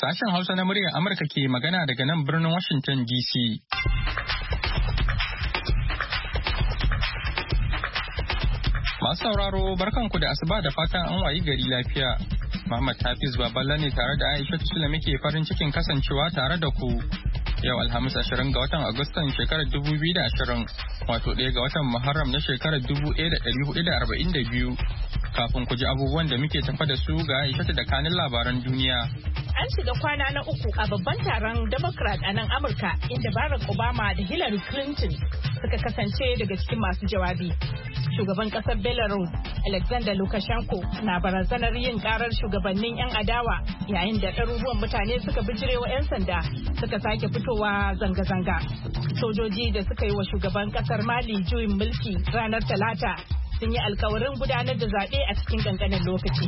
Sashen Hausa na muryar Amurka ke magana daga nan birnin Washington DC. Masu sauraro barkanku da asuba da fatan an wayi gari lafiya. Muhammad Hafiz Baballa ne tare da Aisha Sule muke farin cikin kasancewa tare da ku. Yau Alhamis 20 ga watan Agustan shekarar 2020, wato 1 ga watan Muharram na shekarar 1442. Kafin ku ji abubuwan da muke tafa da su ga Aisha da kanin labaran duniya. An shiga kwana na uku a babban taron Democrat a nan Amurka inda Barack Obama da Hillary Clinton suka kasance daga cikin masu jawabi. Shugaban kasar Belarus, Alexander Lukashenko, na barazanar yin karar shugabannin 'yan adawa yayin da ɗaruruwan mutane suka bijirewa 'yan sanda suka sake fitowa zanga-zanga. Sojoji da suka yi wa shugaban kasar Mali juyin mulki ranar Talata sun yi alkawarin gudanar da zaɓe a cikin ƙanƙanin lokaci.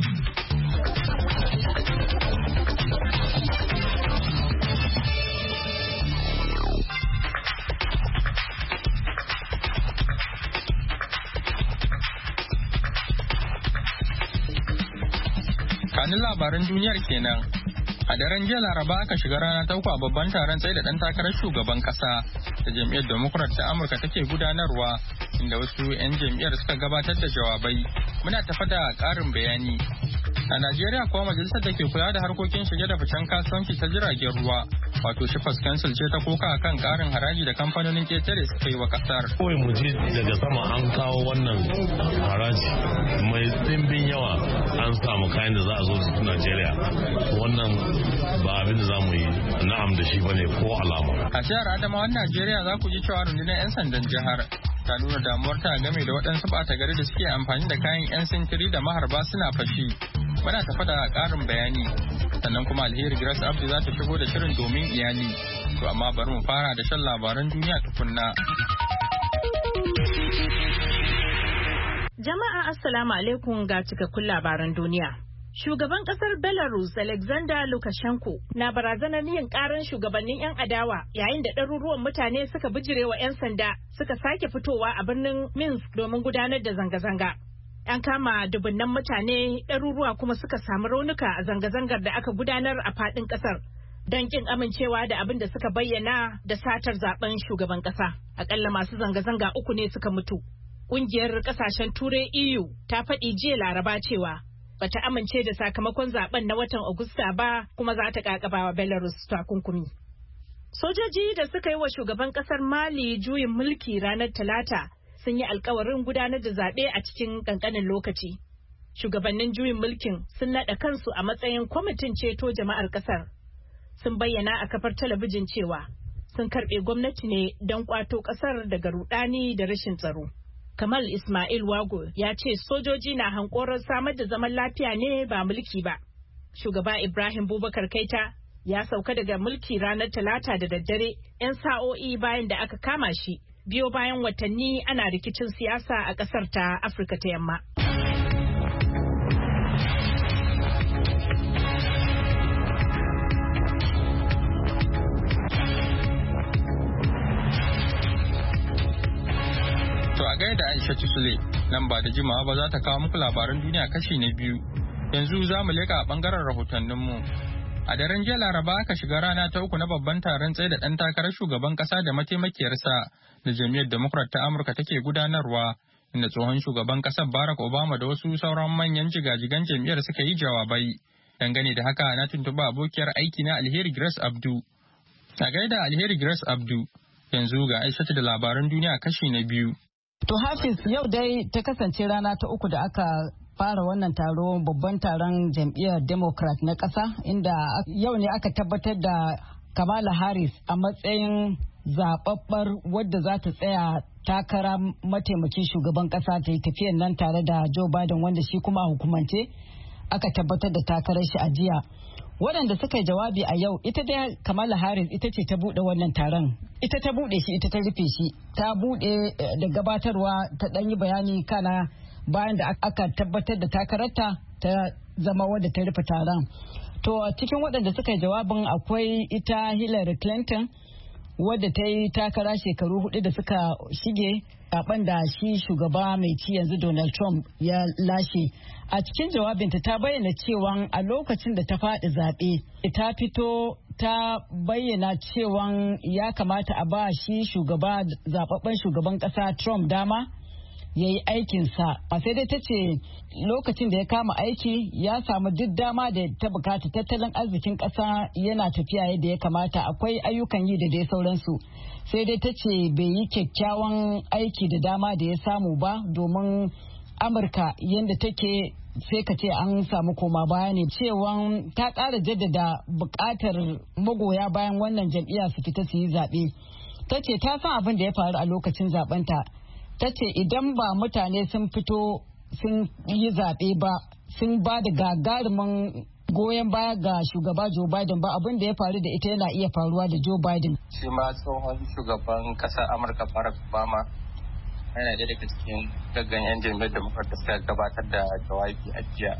Kanin labaran duniyar kenan. A daren jiya Laraba aka shiga rana ta uku a babban taron tsaye da ɗan takarar shugaban ƙasa da jam'iyyar Democrat ta Amurka take gudanarwa, inda wasu 'yan jam'iyyar suka gabatar da jawabai. Muna tafa da ƙarin bayani. A Najeriya kuwa majalisar da ke kula da harkokin shige da ficen kasuwanci ta jiragen ruwa, wato Shippers Council ce ta koka kan ƙarin haraji da kamfanonin ƙetare suka yi wa ƙasar. Kawai mu ji daga sama an kawo wannan haraji mai ɗimbin yawa an samu kayan da za a zo su Najeriya. Wannan ba abin da za mu yi na'am da shi bane ko alama. A jihar Adamawan Najeriya za ku ji cewa rundunar 'yan sandan jihar ta nuna damuwarta game da waɗansu ɓata gari da suke amfani da kayan 'yan sintiri da maharba suna fashi. Muna tafa da ƙarin bayani, sannan kuma Alheri Grace Abdi za ta shigo da shirin domin iyali. To amma bari mu fara da shan labaran duniya tukunna. Jama'a Assalamu alaikum ga cikakkun labaran duniya. Shugaban kasar Belarus Alexander Lukashenko na barazanar yin karan shugabannin 'yan adawa yayin da ɗaruruwan mutane suka bijirewa 'yan sanda suka sake fitowa a birnin Minsk domin gudanar da zanga-zanga. An kama dubunnan mutane, ɗaruruwa kuma suka samu raunuka a zanga-zangar da aka gudanar a faɗin ƙasar don ƙin amincewa da abin da suka bayyana da satar zaben shugaban ƙasa. Aƙalla masu zanga-zanga 3 ne suka mutu. Ƙungiyar ƙasashen Turai EU ta faɗi jiya Laraba cewa bata amince da sakamakon zaben na watan Agusta ba, kuma za ta ƙaƙabawa Belarus takunkumi. Sojoji da suka yi wa shugaban ƙasar Mali juyin mulki ranar Talata sun yi alkawarin gudanar da zaɓe a cikin ƙanƙanin lokaci. Shugabannin juyin mulkin sun naɗa kansu a matsayin kwamitin ceto jama'ar ƙasar. Sun bayyana a kafar talabijin cewa sun karɓe gwamnati ne don ƙwato ƙasar daga ruɗani da rashin tsaro. Kamal Ismail Wago ya ce sojoji na hankoron samar da zaman lafiya ne ba mulki ba. Shugaba Ibrahim Boubacar Keita ya sauka daga mulki ranar Talata da daddare 'yan sa'o'i bayan da aka kama shi, biyo bayan watanni ana rikicin siyasa a ƙasar ta Afirka ta Yamma. To a gaida Aisha Sule, nan ba da jimawa ba za ta kawo muku labaran duniya kashi na biyu. Yanzu za mu leƙa a ɓangaren rahotanninmu. A daren jiya Laraba aka shiga rana ta uku na babban taron tsaye da ɗan takarar shugaban ƙasa da mataimakiyarsa da jam'iyyar Democrat ta Amurka take gudanarwa, inda tsohon shugaban ƙasar Barack Obama da wasu sauran manyan jigajigan jam'iyyar suka yi jawabai. Dangane da haka na tuntuɓi abokiyar aiki na Alheri Grace Abdu. A gaida Alheri Grace Abdu, yanzu ga Aishatu da labaran duniya kashi na biyu. To Hafiz, yau dai ta kasance rana ta uku da aka fara wannan taro, babban taron jam'iyyar Democrat na ƙasa, inda yau ne aka tabbatar da Kamala Harris a matsayin zababbar wadda za ta tsaya takara mataimakin shugaban ƙasa ta yi tafiyan nan tare da Joe Biden, wanda shi kuma a hukumance aka tabbatar da takarar shi a jiya. Waɗanda suka yi jawabi a yau, ita dai Kamala Harris ita ce ta buɗe wannan taron. Ita ta buɗe shi, ita ta rufe shi. Ta buɗe da gabatarwa, ta ɗan yi bayani kana bayan da aka tabbatar da takararta ta zama wadda ta rufe taron. To cikin waɗanda suka yi jawabin akwai ita Hillary Clinton, wadda ta yi takara shekaru 4 da suka shige zaben da shi shugaba mai ci yanzu Donald Trump ya lashe. A cikin jawabinta ta bayyana cewa a lokacin da ta faɗi zaɓe ta fito ta bayyana cewa ya kamata a ba shi zababben shugaban ƙasa Trump dama ya yi aikinsa. Sai dai ta ce lokacin da ya kama aiki ya samu duk dama da ta bukata, tattalin arzikin ƙasa yana tafiya yadda ya kamata, akwai ayyukan yi da dai sauransu. Sai dai ta ce bai yi kyakkyawan aiki da dama da ya samu ba, domin Amurka yadda take sai ka ce an samu koma baya ne. Cewa ta ƙara jaddada buƙatar magoya bayan wannan jam'iyya su fita su yi zaɓe. Ta ce ta san abin da ya faru a lokacin zaɓenta. Ta ce idan ba mutane sun fito sun yi zaɓe ba, sun ba da gagarumin goyon baya ga shugaba Joe Biden ba, abin da ya faru da ita yana iya faruwa da Joe Biden. Shi ma tsohon shugaban ƙasar Amurka Barack Obama yana da daga cikin gaggan 'yan jam'iyyar Democrat da suka gabatar da jawabi a jiya.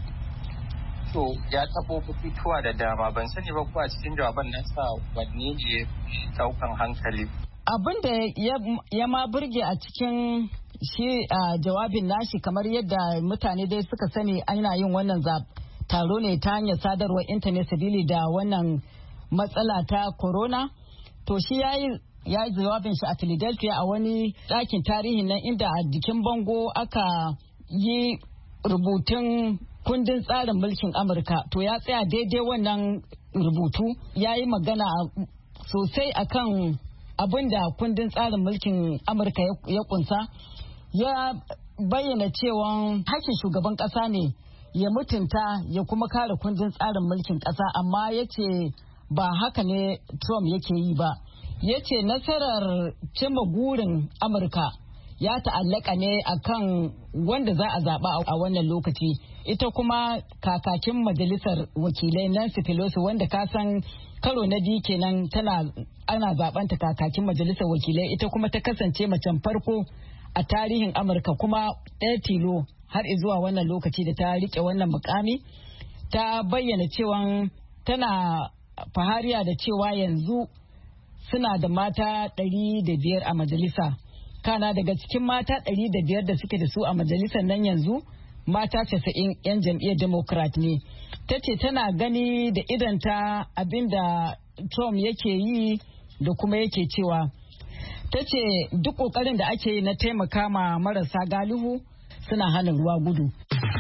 To ya taɓo batutuwa da dama, ban sani ba ko a cikin jawaban nasa wanne ne ɗaukan hankali. Abin da ya ma burge a cikin shi jawabin nashi, kamar yadda mutane dai suka sani ana yin wannan taro ne ta hanyar sadarwar intanet sabili da wannan matsala ta corona. To shi ya yi jawabin shi a Philadelphia a wani ɗakin tarihi nan, inda a jikin bango aka yi rubutun kundin tsarin mulkin Amurka. To ya tsaya daidai wannan rubutu, ya yi magana sosai akan abin da kundin tsarin mulkin Amurka ya kunsa. Ya bayyana cewa hakkin shugaban ƙasa ne ya mutunta ya kuma kare kundin tsarin mulkin ƙasa, amma ya ce ba haka ne Trump yake yi ba. Ya ce nasarar cimma gurin Amurka ya ta'allaka ne akan wanda za a zaɓa a wannan lokaci. Ita kuma kakakin majalisar wakilai Nancy Pelosi, wanda ka san karo na biyu kenan ana zaɓanta kakakin majalisar wakilai, ita kuma ta kasance macen farko a tarihin Amurka kuma ɗaya tilo har zuwa wannan lokaci da ta rike wannan mukami. Ta bayyana cewa tana fahariya da cewa yanzu suna da mata 105 a majalisa. Kana daga cikin mata 105 da suke da su a majalisar nan yanzu, mata 90 'yan jam'iyyar Democrat ne. Ta ce tana gani da idanta abinda Trump yake yi da kuma yake cewa. Ta ce duk ƙoƙarin da ake yi na taimaka ma marasa galihu suna hana ruwa gudu.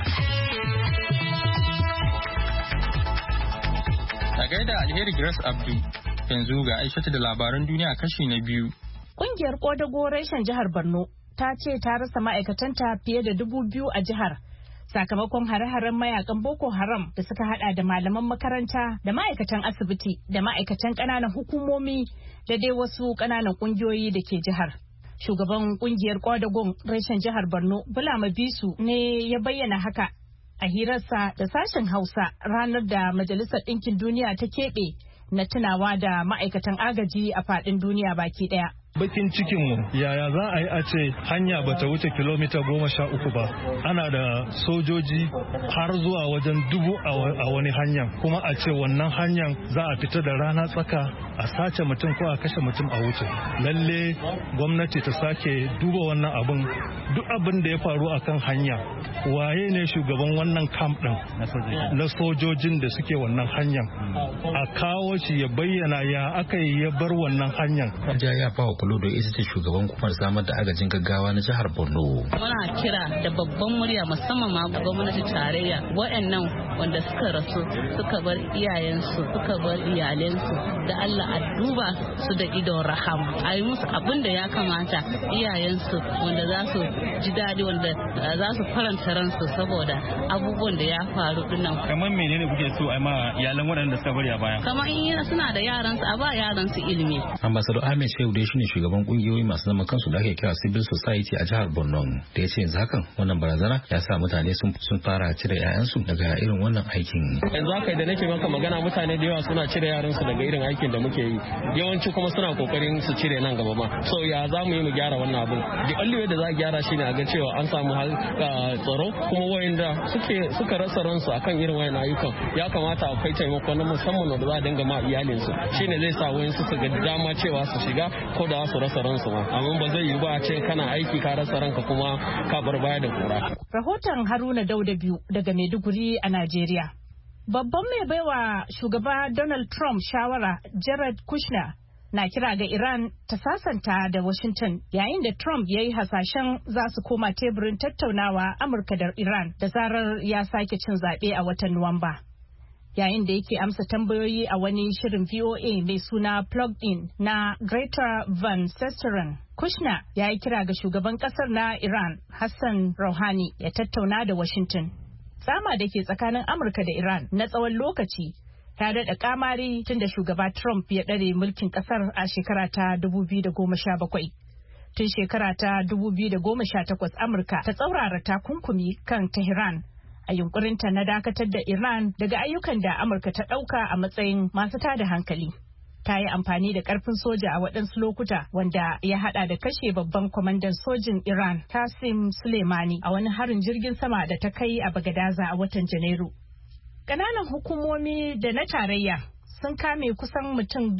A gaida Alheri Grace Abdu, yanzu ga Aishatu da labaran duniya kashi na biyu. Ƙungiyar Ƙodago reshen jihar Borno ta ce ta rasa ma'aikatanta fiye da 2,000 a jihar sakamakon hare-haren mayakan Boko Haram da suka hada da malaman makaranta da ma'aikatan asibiti da ma'aikatan ƙananan hukumomi da dai wasu ƙananan ƙungiyoyi da ke jihar. Shugaban ƙungiyar Ƙodagon reshen jihar Borno Bulama Bisu ne ya bayyana haka a hirarsa da sashen Hausa ranar da Majalisar Ɗinkin Duniya ta keɓe na tunawa da ma'aikatan agaji a faɗin duniya baki ɗaya. Bakin cikinmu yaya za a yi a ce hanya bata wuce kilomita 13 ba, ana da sojoji har zuwa wajen 1000 a wani hanyar, kuma a ce wannan hanyar za a fita da rana tsaka a sace mutum ko a kashe mutum a wuce. Lalle gwamnati ta sake duba wannan abin, duk abin da ya faru akan hanya, waye ne shugaban wannan camp din na sojojin da suke wannan hanyar, a kawo shi ya bayyana ya aka yi ya bar wannan hanyar. Kulodo ita ce shugaban hukumar samar da agajin gaggawa na jihar Borno. Muna kira da babban murya musamman ma gwamnatin tarayya, waɗannan wanda suka rasu suka bar iyayensu suka bar iyalensu, da Allah a duba su da idon rahama, a yi musu abin da ya kamata, iyayensu wanda za su ji daɗi, wanda za su faranta ransu saboda abubuwan da ya faru dinnan. Kamar menene kuke so a ma iyalan waɗanda suka bari a baya? Kamar in suna da yaransu a ba yaransu ilimi. Ambassador Ahmed Shehu dai shine shugaban kungiyoyi masu zaman kansu da ake kira civil society a jihar Borno da ya ce yanzu hakan wannan barazana ya sa mutane sun fara cire 'ya'yansu daga irin wannan aikin. Yanzu haka da nake maka magana mutane da yawa suna cire yaransu daga irin aikin da muke yi, yawanci kuma suna kokarin su cire nan gaba ma. So ya za mu yi mu gyara wannan abin? The only way da za a gyara shine a ga cewa an samu tsaro, kuma wayanda suka rasa ransu akan irin wayan ayyukan ya kamata akwai taimako na musamman da za a dinga ma iyalinsu, shine zai sa wayansu su ga dama cewa su shiga ko da su rasa ransu ma. Amma ba zai yi ba a ce kana aiki ka rasa ranka kuma ka bar baya da kura. Rahoton Haruna Dauda biyu daga Maiduguri a Najeriya. Babban mai baiwa shugaba Donald Trump shawara Jared Kushner na kira ga Iran ta sasanta da Washington yayin da Trump ya yi hasashen za su koma teburin tattaunawa Amurka da Iran da zarar ya sake cin zaɓe a watan Nuwamba. Yayin da yake amsa tambayoyi a wani shirin VOA mai suna Plugged In na Greta Van Susteren, Kushner ya yi kira ga shugaban kasar na Iran Hassan Rouhani ya tattauna da Washington. Tsama da ke tsakanin Amurka da Iran na tsawon lokaci ta daɗa kamari tun da shugaba Trump ya ɗare mulkin ƙasar a shekara ta 2017. Tun shekara ta 2018 Amurka ta tsaurara takunkumi kan Tehran a yunkurinta na dakatar da Iran daga ayyukan da Amurka ta ɗauka a matsayin masu tada hankali. Ta yi amfani da ƙarfin soja a waɗansu lokuta wanda ya haɗa da kashe babban kwamandan sojin Iran Qasim Soleimani a wani harin jirgin sama da ta kai a Bagadaza a watan Janairu. Ƙananan hukumomi da na tarayya sun kame kusan mutum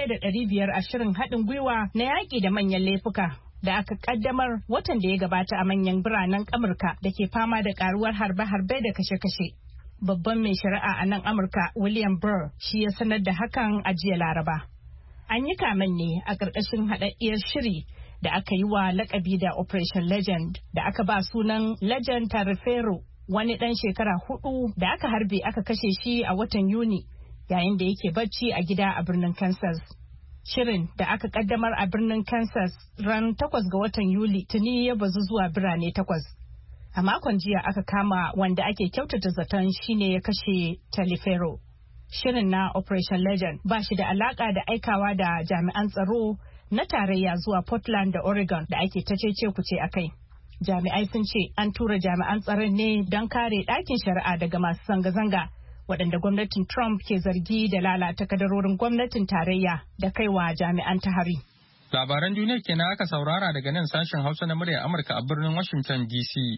1,500 a shirin haɗin gwiwa na yaƙi da manyan laifuka da aka ƙaddamar watan da ya gabata a manyan biranen Amurka da ke fama da ƙaruwar harbe-harbe da kashe-kashe. Babban mai shari'a a nan Amurka William Burr shi ya sanar da hakan a jiya Laraba. An yi kamen ne a ƙarƙashin haɗaɗɗiyar shiri da aka yi wa lakabi da Operation Legend da aka ba sunan Legend Tarifero, wani ɗan shekara 4 da aka harbe aka kashe shi a watan Yuni yayin da yake bacci a gida a birnin Kansas. Shirin da aka kaddamar a birnin Kansas ran 8 ga watan Yuli tuni ya bazu zuwa birane 8. A makon jiya aka kama wanda ake kyautata zaton shine ya kashe Talifero. Shirin na Operation Legend ba shi da alaka da aikawa da jami'an tsaro na tarayya zuwa Portland da Oregon da ake ta cece kuce a kai. Jami'ai sun ce an tura jami'an tsaron ne don kare ɗakin shari'a daga masu zanga-zanga waɗanda gwamnatin Trump ke zargi da lalata kadarorin gwamnatin tarayya da kaiwa jami'an ta hari. Labaran duniya kenan aka saurara daga nan sashen Hausa na muryar Amurka a birnin Washington DC.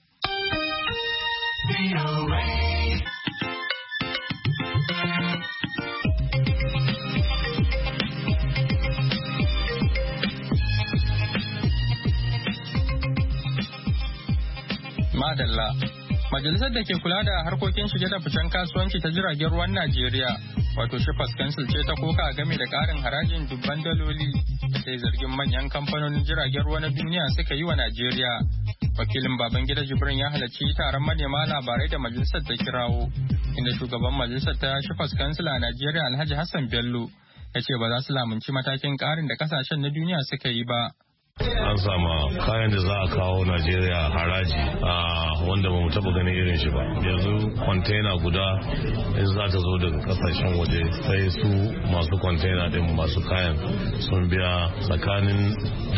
Madalla. Majalisar da ke kula da harkokin shige da ficen kasuwanci ta jiragen ruwan Najeriya, wato Shippers Council ce ta koka game da ƙarin harajin dubban daloli da sai zargin manyan kamfanonin jiragen ruwa na duniya suka yi wa Najeriya. Wakilin Babangida Jibrin ya halarci taron manema labarai da majalisar ta kirawo, inda shugaban majalisar ta Shippers Council a Najeriya Alhaji Hassan Bello ya ce ba za su lamunci matakin ƙarin da kasashen na duniya suka yi ba. An sama kayan da za a kawo Najeriya haraji wanda ba mu taba ganin irin shi ba. Yanzu kwantena guda in za ta zo daga kasashen waje sai su masu kwantena din masu kayan sun biya tsakanin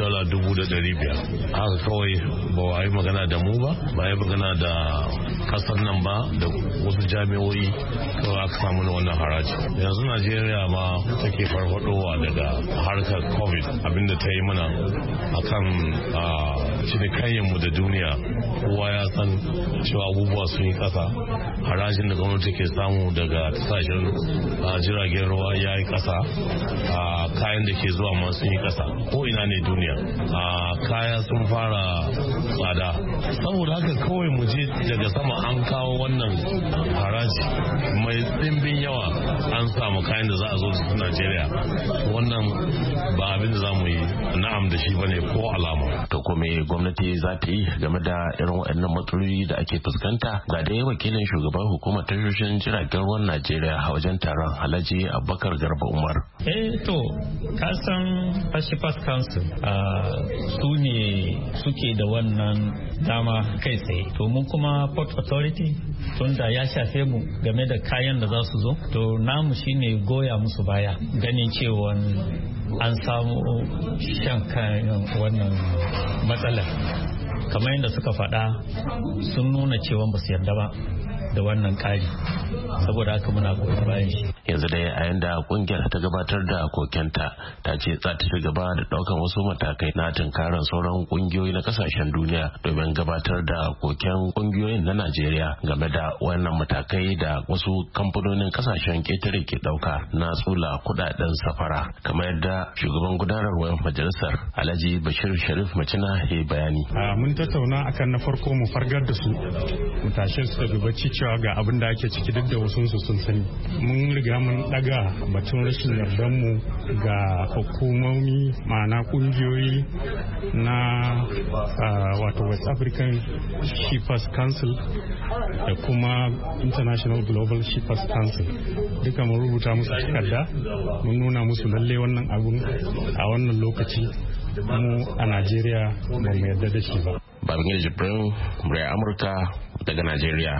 $1,500. Haka kawai ba a yi magana da mu ba a yi magana da kasar nan ba da wasu jami'o'i kawai aka samu na wannan haraji. Yanzu Najeriya ma take farfadowa daga harkar COVID abinda ta yi mana akan cinikayyanmu da duniya. Kowa ya san cewa abubuwa sun yi kasa, harajin da gwamnati ke samu daga tasashen jiragen ruwa ya yi kasa, kayan da ke zuwa ma sun yi kasa ko ina ne duniya, kaya sun fara tsada. Saboda haka kawai mu je daga sama an kawo wannan haraji mai ɗimbin yawa an samu kayan da za a zo su Najeriya. Wannan ba abin da za mu yi na'am da shi bane ko alama. To kuma gwamnati za ta yi game da irin waɗannan matsaloli da ake fuskanta? Ga dai wakilin shugaban hukumar tashoshin jiragen ruwan Najeriya a wajen taron Alhaji Abubakar Garba Umar. To kasan Shippers Council su ne suke da wannan dama kai tsaye. To mun kuma Port authority tunda ya shafe mu game da kayan da za su zo, to namu shine goya musu baya ganin cewa an samu shan kayan wannan matsalar. Kamar yadda suka faɗa sun nuna cewa ba su yarda ba da wannan ƙari, saboda haka muna goyon bayan shi. Yanzu dai a yanda kungiyar ta gabatar da kokenta ta ce za ta ci gaba da daukan wasu matakai na tunkarar sauran kungiyoyi na kasashen duniya domin gabatar da koken kungiyoyin na Najeriya game da wannan matakai da wasu kamfanonin kasashen ketare ke dauka na tsula kudaden safara, kamar yadda shugaban gudanarwar majalisar Alhaji Bashir Sharif Macina ya bayani. Mun tattauna akan na farko mu fargar da su mu tashe su daga bacci cewa ga abin da ake ciki duk da wasu sun sani. Mun riga mun daga batun rashin yardan mu ga hukumomi ma'ana kungiyoyi na wato West African Shippers Council da kuma International Global Shippers Council. Duka mun rubuta musu takarda mun nuna musu lalle wannan abun a wannan lokaci mu a Najeriya ba mu yarda da shi ba. Babangida Jibrin, Murai Amurka daga Najeriya.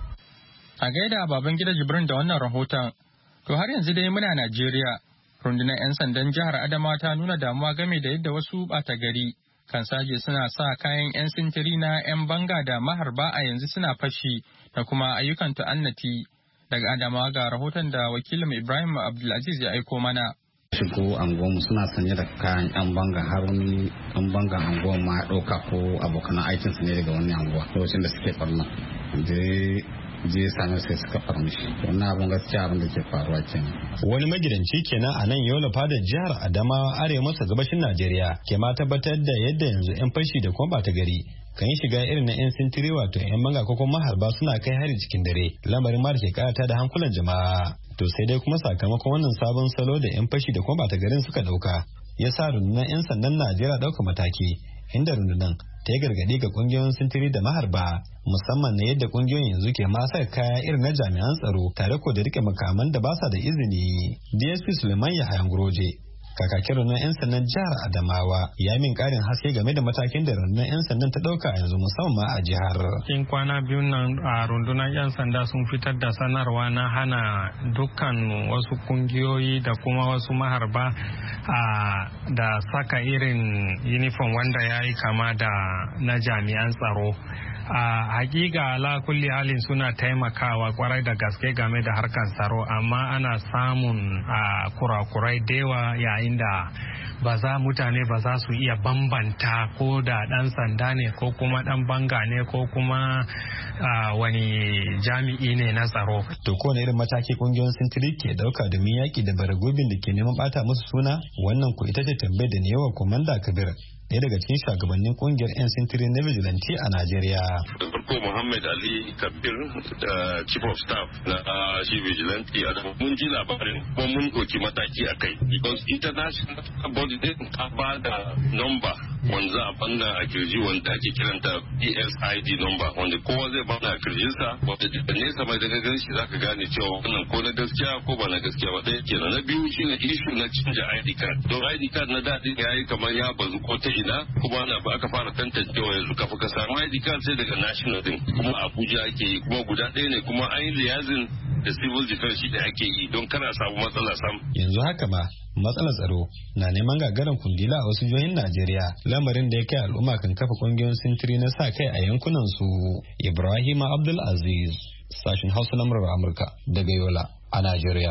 A gaida Babangida Jibrin da wannan rahoton. To har yanzu dai muna Najeriya. Rundunar 'yan sandan jihar Adamawa ta nuna damuwa game da yadda wasu ɓata gari kan saje suna sa kayan 'yan sintiri na 'yan banga da maharba a yanzu suna fashi da kuma ayyukan ta'annati. Daga Adamawa ga rahoton da wakilin Ibrahim Abdulaziz ya aiko mana. Shigo anguwanmu suna sanye da kayan 'yan banga, har wani 'yan bangan anguwan ma ya ɗauka ko abokan aikinsu ne daga wani anguwa lokacin da suke ɓarna. je same sai suka farmishi. Wannan abun gaskiya abin da ke faruwa kenan. Wani magidanci kenan a nan Yola fadar jihar Adamawa arewa maso gabashin Najeriya ke ma tabbatar da yadda yanzu 'yan fashi da kuma bata gari kan yi shiga irin na 'yan sintiri wato 'yan banga ko kuma maharba suna kai hari cikin dare, lamarin ma da ke karata da hankulan jama'a. To sai dai kuma sakamakon wannan sabon salo da 'yan fashi da kuma bata garin suka dauka ya sa rundunar 'yan sandan Najeriya dauka mataki, inda rundunar ta yi gargadi ga kungiyoyin sintiri da maharba musamman na yadda kungiyoyin yanzu ke masa kaya irin na jami'an tsaro tare ko da rike makaman da ba sa da izini. DSP Suleiman Yahayan Guroje, kakakin rundunar 'yan sandan jihar Adamawa, ya min karin haske game da matakin da rundunar 'yan sandan ta dauka yanzu musamman a jihar. In kwana biyu nan a rundunar 'yan sanda sun fitar da sanarwa na hana dukkan wasu kungiyoyi da kuma wasu maharba da saka irin uniform wanda ya yi kama da na jami'an tsaro. A hakika ala kulli halin suna taimakawa kwarai da gaske game da harkar tsaro, amma ana samun kurakurai dewa yayin da mutane ba za su iya bambanta ko da dan sanda ne ko kuma dan banga ne ko kuma wani jami'i ne na tsaro. To kowane irin mataki kungiyoyin sintiri ke dauka domin yaki da baragobin da ke neman bata musu suna? Wannan ku ita ce tambayar da ne yawa Komanda Kabir, ɗaya daga cikin shugabannin kungiyar 'yan sintiri na vigilante a Najeriya. Da farko Muhammad Ali Kabir da Chief of Staff na shi vigilante a mun ji labarin kuma mun ɗauki mataki a kai. Because international body ta ba da number wanda za a banna a kirji wanda ake kiranta ESID number wanda kowa zai banna a kirjinsa wanda da nesa mai daga gan shi zaka gane cewa wannan ko na gaskiya ko ba na gaskiya ba ɗaya kenan. Na biyu shine issue na canja ID card. Don ID card na daɗin ya yi kamar ya bazu ko ta ina kuma ana ba aka fara tantancewa yanzu kafin ka samu ID card sai daga national din kuma Abuja ake yi kuma guda ɗaya ne kuma an yi liyazin da civil defense shi da ake yi don kana samu matsala sam. Yanzu haka ma matsalar tsaro na neman gagarin kundila a wasu jihohin Najeriya, lamarin da ya kai al'umma kan kafa kungiyoyin sintiri na sa kai a yankunan su. Ibrahim Abdul Aziz, sashin Hausa na murar Amurka daga Yola a Najeriya.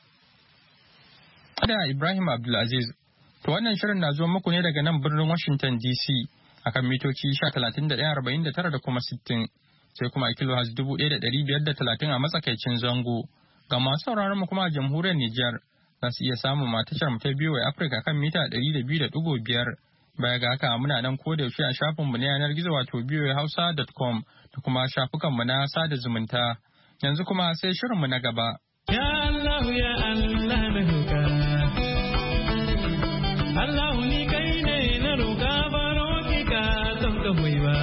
Da Ibrahim Abdul Aziz, to wannan shirin na zuwa muku ne daga nan birnin Washington DC akan mitoci 1949 da kuma 60, sai kuma a kilohaz 1530 a matsakaicin zango. Ga masu sauraron mu kuma a jamhuriyar Nijar za su iya samun matashar mu ta biyu a Afirka kan mita 200.5. Baya ga haka muna nan ko da yaushe a shafinmu na yanar gizo wato voahausa.com da kuma shafukanmu na sada zumunta. Yanzu kuma sai shirinmu na gaba. Ya Allah ya Allah na roƙa. Allah ni kai ne na roƙa baro ki ka don ka hoyi ba.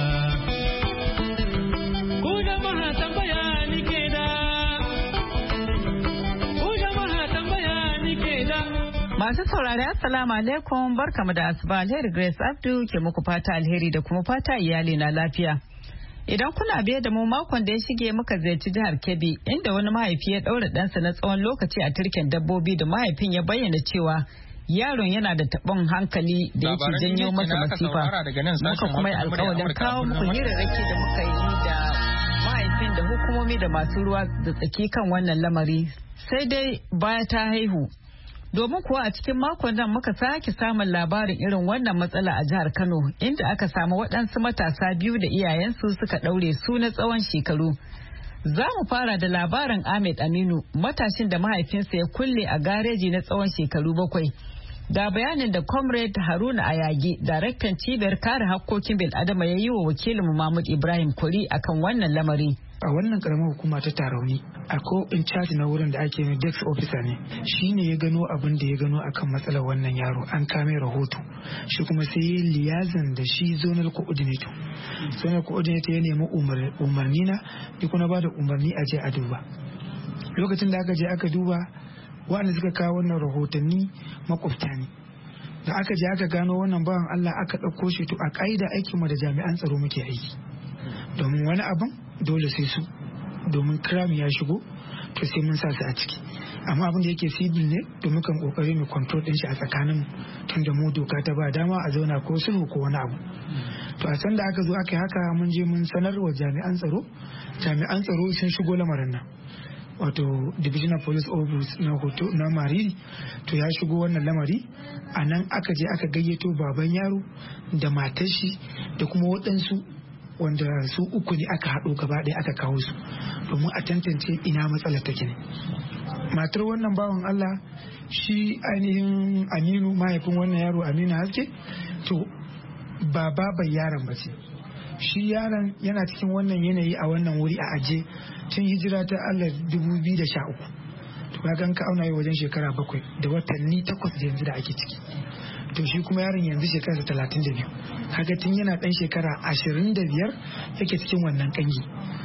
Ku jama'a tambaya ni ke da. Masu saurari assalamu alaikum, barkamu da asuba. Alheri Grace Abdu ke muku fata alheri da kuma fata iyali na lafiya. Idan kuna biye da mu makon da ya shige muka ziyarci jihar Kebbi inda wani mahaifi ya ɗaura ɗansa na tsawon lokaci a turken dabbobi da mahaifin ya bayyana cewa yaron yana da taɓin hankali da yake janyo masa masifa. Muka kuma yi alƙawarin kawo muku hirarraki da muka yi da mahaifin da hukumomi da masu ruwa da tsaki kan wannan lamari. Sai dai baya ta haihu. Domin kuwa a cikin makon nan muka sake samun labarin irin wannan matsala a jihar Kano inda aka samu waɗansu matasa biyu da iyayensu suka ɗaure su na tsawon shekaru. Za mu fara da labarin Ahmed Aminu, matashin da mahaifinsa ya kulle a gareji na tsawon shekaru 7. Da bayanin da Comrade Haruna Ayagi, daraktan cibiyar kare hakkokin bil'adama ya yi wa wakilinmu Mahmud Ibrahim Kuri akan wannan lamari. A wannan karamar hukuma ta Tarauni, ko in charge na wurin da ake mai desk officer ne, shi ne ya gano abin da ya gano akan matsalar wannan yaro, an kame rahoto, shi kuma sai ya liyazan da shi zonal coordinator. Zonal coordinator ya nemi umarni na, ni kuma ba da umarni a je a duba. Lokacin da aka je aka duba, waɗanda suka kawo wannan rahotanni makwabta ne. Da aka je aka gano wannan bawan Allah aka ɗauko shi, to a ƙa'ida aikinmu da jami'an tsaro muke aiki. Domin wani abin dole sai su, domin crime ya shigo to sai mun sa su a ciki, amma abin da yake civil ne domin kan kokari mu control din shi a tsakanin tun da mu doka ta ba dama a zauna ko sulhu ko wani abu. To a san da aka zo aka yi haka mun je mun sanar wa jami'an tsaro sun shigo lamarin nan, wato divisional police office na hoto na Mariri to ya shigo wannan lamari. A nan aka je aka gayyato baban yaro da matar shi da kuma waɗansu wanda su 3 ne aka haɗo gaba ɗaya aka kawo su domin a tantance ina matsalar take ne. Matar wannan bawan Allah shi ainihin Aminu, mahaifin wannan yaro Aminu Haske, to ba baban yaron ba ce. Shi yaron yana cikin wannan yanayi a wannan wuri a aje tun hijira ta 2013. To ka ka auna yi wajen shekara 7 da watanni 8 da yanzu da ake ciki. To shi kuma yaron yanzu shekara 32, kaga tun yana dan shekara 25 yake cikin wannan kangi.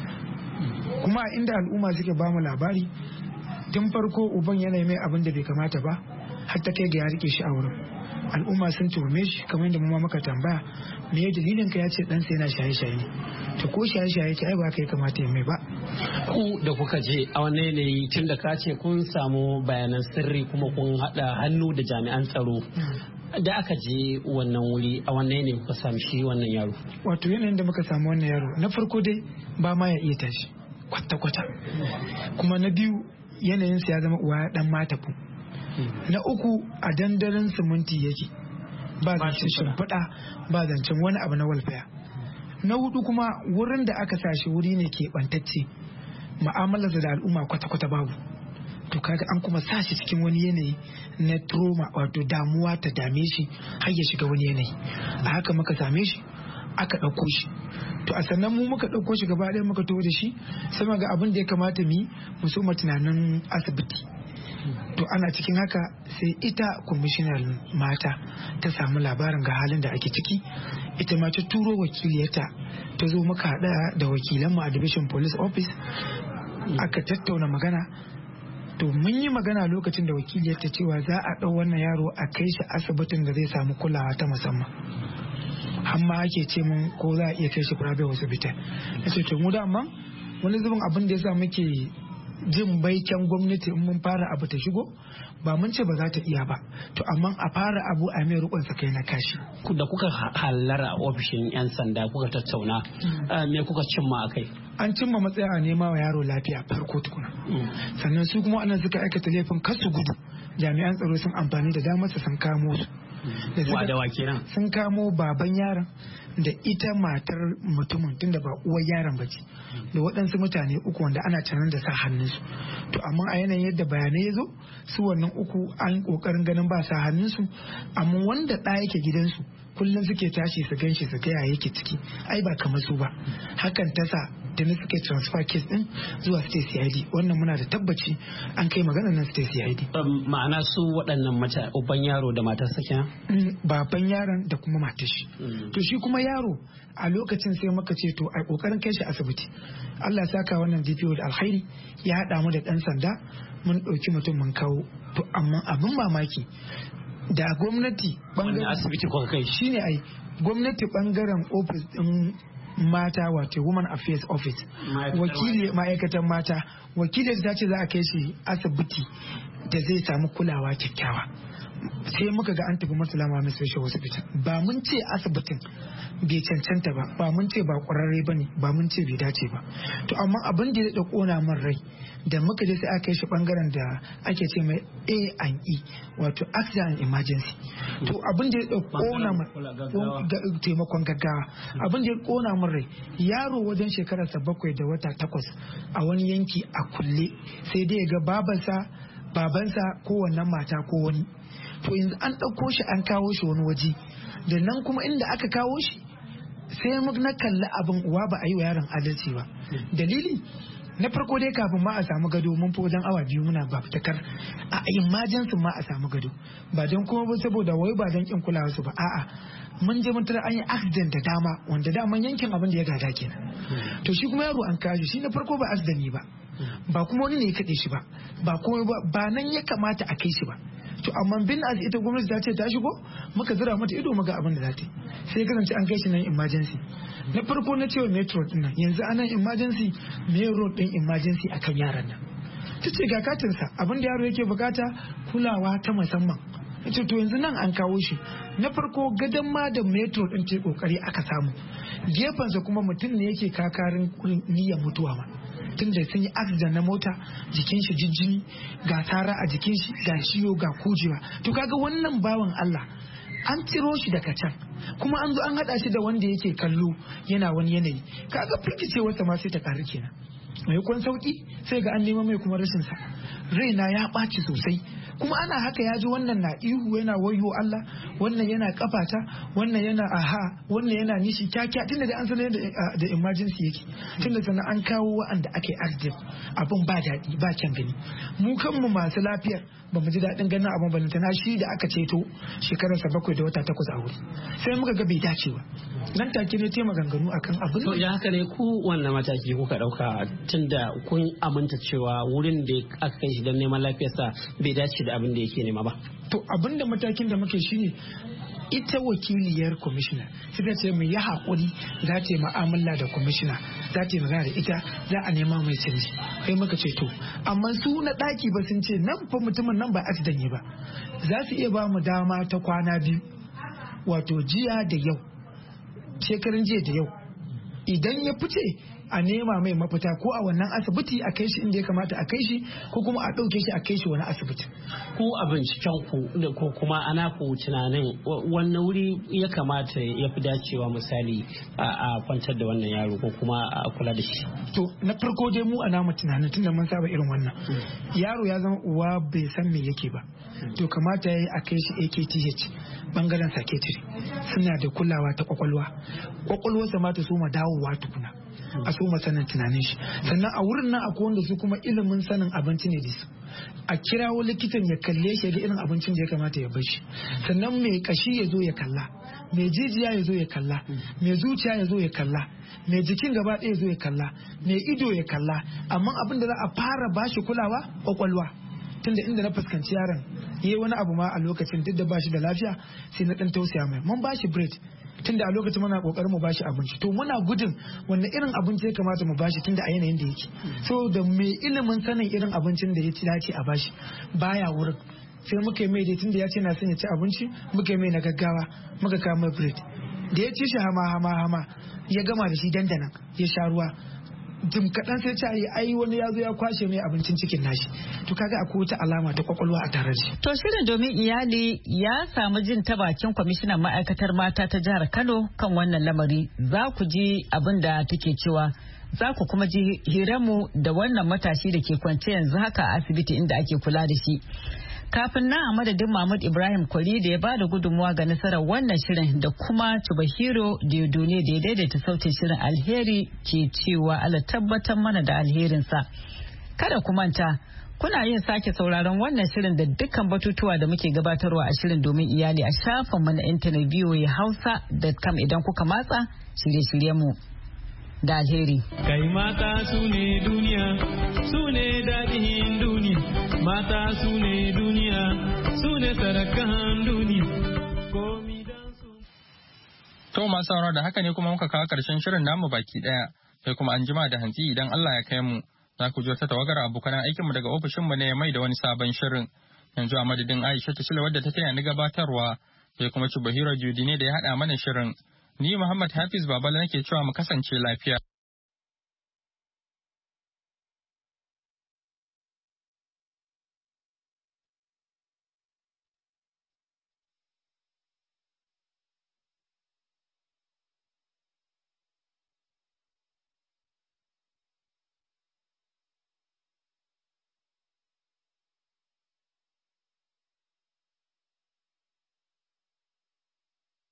Kuma inda al'umma suke bamu labari, tun farko uban yana mai abin da bai kamata ba har ta kai ga ya rike shi a wurin. Al'umma sun tuhume shi kamar yadda mu muka tambaya, me dalilin ka ya ce ɗansa yana shaye-shaye ne. To ko shaye-shaye ce ai ba kai kamata ya mai ba. Ku da kuka je a wannan yanayi, tun da ka ce kun samu bayanan sirri kuma kun haɗa hannu da jami'an tsaro, da aka je wannan wuri a wannan yanayi kuka samu shi wannan yaro? Wato yanayin da muka samu wannan yaro, na farko dai ba ma ya iya tashi kwata-kwata, kuma na biyu yanayinsa ya zama uwa dan matafu, na uku a dandaren siminti yake, ba zancen shimfiɗa, ba zancen wani abu na walfaya, na hudu kuma wurin da aka sashi wuri ne keɓantacce, mu'amalarsa da al'umma kwata-kwata babu. To kaga an kuma sa shi cikin wani yanayi na trauma, wato damuwa ta dame shi har ya shiga wani yanayi. A haka muka same shi aka ɗauko shi. To a sannan mu muka ɗauko shi gaba ɗaya muka taho da shi, sai ga abin da ya kamata mu so mu tunanin asibiti. To ana cikin haka sai ita kwamishinar mata ta samu labarin ga halin da ake ciki, ita ma ta turo wakiliyarta ta zo muka haɗa da wakilanmu a division police office aka tattauna magana. To mun yi magana lokacin da wakiliyar ta cewa za a ɗau wannan yaro a kai shi asibitin da zai samu kulawa ta musamman. Amma ake ce mun ko za a iya kai shi private hospital. Na ce to mu da amma wani zubin abin da ya sa muke jin baiken gwamnati in mun fara abu ta shigo, ba mun ce ba za ta iya ba, to amma a fara abu a mai rukun sa kai na kashi. Da kuka hallara ofishin 'yan sanda kuka tattauna, me kuka cimma a kai? An cimma matsaya a nema wa yaro lafiya farko tukuna, sannan su kuma wannan suka aikata laifin kasu gudu, jami'an tsaro sun amfani da damar su sun kamo su. Wadawa kenan? Sun kamo baban yaron da ita matar mutumin, tunda ba uwar yaron ba ce, da waɗansu mutane 3 wanda ana canan da sa hannunsu. To amma a yanayin yadda bayanai ya zo, su wannan 3 an ƙoƙarin ganin ba sa hannunsu, amma wanda ɗa yake gidansu kullum suke tashi su gan shi su gaya yake ciki, ai ba kamar su ba. Hakan ta sa tuni suke transfer case din zuwa state CID. Wannan muna da tabbaci an kai magana nan state CID. Ma'ana su waɗannan uban yaro da matarsa kenan? Baban yaron da kuma matar shi. To shi kuma yaro a lokacin sai muka ce to ai kokarin kai shi asibiti. Allah saka wannan DPO da alkhairi ya haɗa mu da ɗan sanda, mun ɗauki mutum mun kawo. To amma abin mamaki da gwamnati bangaren asibiti ko kai shine ai gwamnati bangaren office din mata wato women affairs office ma'aikatan mata wakilin ta ce za a kai shi asibiti da zai samu kulawa kyakkyawa. Sai muka ga an tafi Murtala Muhammad Special Hospital. Ba mun ce asibitin bai cancanta ba mun ce ba ƙwararre ba ne, ba mun ce bai dace ba. To amma abin da ya da ƙona min rai da muka je sai aka kai shi bangaren da ake ce mai A&E wato accident and emergency. To abin da ya da ƙona taimakon gaggawa, abin da ya ƙona min rai yaro wajen shekararsa 7 da wata 8 a wani yanki a kulle sai dai ya ga babansa ko wannan mata ko wani. To yanzu an ɗauko shi an kawo shi wani waje da nan kuma inda aka kawo shi sai na kalli abin uwa ba a yi wa yaron adalci ba. Dalili na farko dai kafin ma a samu gado mun fi wajen awa 2 muna ba fitakar a emergency ma a samu gado ba don kuma ba saboda wai ba don kin kulawa su ba a'a mun je mun tara an yi accident da dama wanda daman yankin abin da ya gada kenan. To shi kuma yaro an kawo shi na farko ba accident ba kuma wani ne ya kaɗe shi ba kuma ba nan ya kamata a kai shi ba. To amma bin as ita gwamnati ta ce ta shigo muka zira mata ido muga abin da za ta yi sai kasance an kai shi nan emergency. Na farko na cewa metro din nan yanzu anan emergency me road din emergency akan yaran nan ta ce ga katinsa abin da yaro yake bukata kulawa ta musamman. Ita to yanzu nan an kawo shi na farko gadon ma da metro din ce kokari aka samu gefensa kuma mutum ne yake kakarin niyyar mutuwa ma tunda sun yi accident na mota jikin shi jijjini ga tara a jikin shi ga ciwo ga kujewa. To kaga wannan bawan Allah an ciro shi daga can kuma an zo an hada shi da wanda yake kallo yana wani yanayi kaga firgicewarsa ma sai ta karu kenan. Mai kwan sauki sai ga an nema mai kuma rashin sa raina ya ɓaci sosai kuma ana haka ya ji wannan na ihu yana wayo Allah wannan yana kafata wannan yana aha wannan yana nishi kyakya tunda da an sanar da emergency yake tunda sannan an kawo wa'anda ake accident abin ba daɗi ba kyan gani mu kanmu masu lafiyar ba mu ji daɗin ganin abin balantana shi da aka ceto shekararsa 7 da wata 8 a wuri sai muka ga bai dace ba nan take ne te maganganu akan abin. To ya haka ne ku wannan mataki kuka ɗauka tunda kun aminta cewa wurin da aka kai shi don neman lafiyarsa bai dace da abin da yake nema ba. To abin da matakin da muke shine ita wakiliyar kwamishina sai ta ce mai ya haƙuri za ta yi ma'amala da kwamishina za ta yi magana da ita za a nema mai canji kai muka ce to amma su na ɗaki ba sun ce nan fa mutumin nan ba accident ne ba za su iya ba mu dama ta kwana 2 wato jiya da yau shekarun jiya da yau idan ya fice a nema mai mafita ko a wannan asibiti a kai shi inda ya kamata a kai shi ko kuma a ɗauke shi a kai shi wani asibiti. Ko a binciken ku ko kuma ana ku tunanin wannan wuri ya kamata ya fi dacewa misali a kwantar da wannan yaro ko kuma a kula da shi. To na farko dai mu a namu tunanin tunda mun saba irin wannan yaro ya zama uwa bai san me yake ba to kamata ya yi a kai shi AKTH bangaren psychiatry suna da kulawa ta kwakwalwarsa ma ta soma dawowa tukuna a soma sanin tunanin shi sannan a wurin nan akwai wanda su kuma ilimin sanin abinci ne da su a kirawo likitan ya kalle shi ga irin abincin da ya kamata ya bar shi sannan mai kashi ya zo ya kalla mai jijiya ya zo ya kalla mai zuciya ya zo ya kalla mai jikin gaba ɗaya ya zo ya kalla mai ido ya kalla amma abin da za a fara bashi kulawa kwakwalwa tunda inda na fuskanci yaron yayi wani abu ma a lokacin duk da bashi da lafiya sai na dan tausaya mai mun bashi bread tunda a lokacin muna kokarin mu bashi abinci to muna gudun wanne irin abinci ya kamata mu bashi tunda a yanayin da yake so da mai ilimin sanin irin abincin da ya ci dace a bashi baya wurin sai muka yi mai dai tunda ya ce na son ya ci abinci muka yi mai na gaggawa muka kawo mai bread da ya ci shi hama ya gama da shi dandanan ya sha ruwa jim kaɗan sai ce ai wani ya zo ya kwashe mai abincin cikin nashi to kaga akwai wata alama ta kwakwalwa a tare da shi. To shirin domin iyali ya samu jin ta bakin kwamishinan ma'aikatar mata ta jihar Kano kan wannan lamari za ku ji abin da take cewa za ku kuma ji hiranmu da wannan matashi da ke kwance yanzu haka a asibiti inda ake kula da shi. Kafin na a madadin Mahmud Ibrahim Kwari da ya ba da gudunmuwa ga nasarar wannan shirin da kuma Tubahiro Diodone da ya daidaita sautin shirin alheri ke cewa Allah tabbatar mana da alherinsa. Kada ku manta, kuna yin sake sauraron wannan shirin da dukkan batutuwa da muke gabatarwa a shirin domin iyali a shafinmu na intanet voahausa.com idan kuka matsa shirye-shiryenmu da alheri. Kai mata su ne duniya, su ne daɗin duniya, mata su ne duniya, su ne sarakan duniya. To masu sauraro da haka ne kuma muka kawo karshen shirin namu baki daya. Sai kuma an jima da hantsi idan Allah ya kai mu. Za ku ji wata tawagar abokan aikinmu daga ofishinmu ne mai da wani sabon shirin. Yanzu a madadin Aisha ta Sule wadda ta taya ni gabatarwa. Sai kuma Chubahiro Judi ne da ya haɗa mana shirin. Ni Muhammad Hafiz Babala nake cewa mu kasance lafiya.